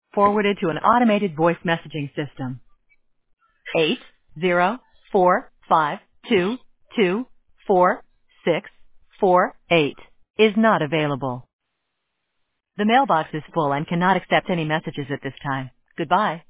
forwarded to an automated voice messaging system. 804522468 is not available. The mailbox is full and cannot accept any messages at this time. Goodbye.